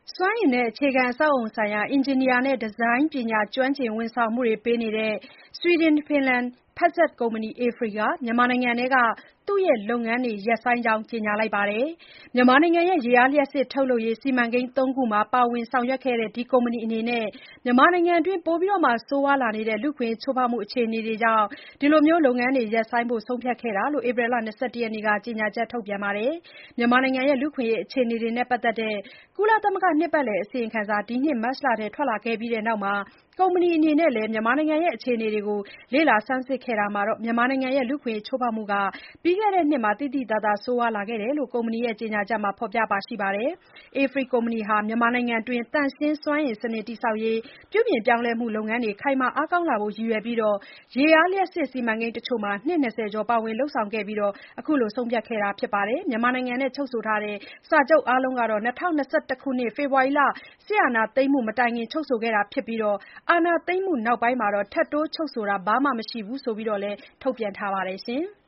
စွမ်းအင်နဲ့အခြေခံအဆောက်အအုံဆိုင်ရာ အင်ဂျင်နီယာနဲ့ ဒီဇိုင်းပညာကျွမ်းကျင်ဝန်ဆောင်မှုတွေပေးနေတဲ့ ဆွီဒင်-ဖင်လန် ဖက်စပ်ကုမ္ပဏီ AFRY က မြန်မာနိုင်ငံထဲက သူ့လုပ်ငန်းတွေ ရပ်ဆိုင်းကြောင်း ကြေညာလိုက်ပါတယ်။ မြန်မာနိုင်ငံရဲ့ ရေအားလျှပ်စစ်ထုတ်လုပ်ရေး စီမံကိန်း ၃ ခုမှာ ပါဝင်ဆောင်ရွက်ခဲ့တဲ့ ဒီကုမ္ပဏီအနေနဲ့ မြန်မာနိုင်ငံတွင်း ပိုမိုဆိုးရွားလာနေတဲ့ လူ့အခွင့်အရေးချိုးဖောက်မှုအခြေအနေတွေကြောင့် လုပ်ငန်းတွေရပ်ဆိုင်းဖို့ ဆုံးဖြတ်ခဲ့တာလို့ ဧပြီလ ၂၁ ရက်နေ့က ကြေညာချက်ထုတ်ပြန်ပါတယ်။ မြန်မာနိုင်ငံရဲ့ လူ့အခွင့်အရေးအခြေအနေတွေနဲ့ပတ်သက်တဲ့ ကုလသမဂ္ဂနှစ်ပတ်လည်အစီရင်ခံစာ ဒီနှစ်မတ်လထဲ ထွက်လာခဲ့ပြီးနောက် ကုမ္ပဏီအနေနဲ့လည်း မြန်မာနိုင်ငံအခြေအနေတွေကို လေ့လာဆန်းစစ်ခဲ့တာမှာ မြန်မာနိုင်ငံရဲ့ လူ့အခွင့်အရေးချိုးဖောက်မှုတွေ ပြီးခဲ့တဲ့နှစ်မှာ သိသိသာသာ ဆိုးရွားလာခဲ့တယ်လို့ ကုမ္ပဏီရဲ့ ကြေညာချက်မှာ ဖော်ပြထားပါတယ်။ AFRY ကုမ္ပဏီဟာ မြန်မာနိုင်ငံတွင်း သန့်ရှင်းစွမ်းအင်စနစ်တည်ဆောက်ရေး ပြုပြင်ပြောင်းလဲမှုလုပ်ငန်းတွေ ခိုင်မာအားကောင်းလာဖို့ ရည်ရွယ်ပြီး ရေအားလျှပ်စစ်စီမံကိန်းတချို့မှာ နှစ် 20 ကျော် ပါဝင်လုပ်ဆောင်ခဲ့ပြီး အခုလို ဆုံးဖြတ်ခဲ့တာဖြစ်ပါတယ်။ မြန်မာနိုင်ငံနဲ့ ချုပ်ဆိုထားတဲ့ စာချုပ်အားလုံးဟာ ၂၀၂၁ ခုနှစ် ဖေဖော်ဝါရီလ စစ်အာဏာသိမ်းမှုမတိုင်ခင် ချုပ်ဆိုခဲ့တာဖြစ်ပြီး အာဏာသိမ်းမှုနောက်ပိုင်း ထပ်တိုးချုပ်ဆိုတာ ဘာမှမရှိဘူးလို့လည်း ထုတ်ပြန်ထားပါတယ်။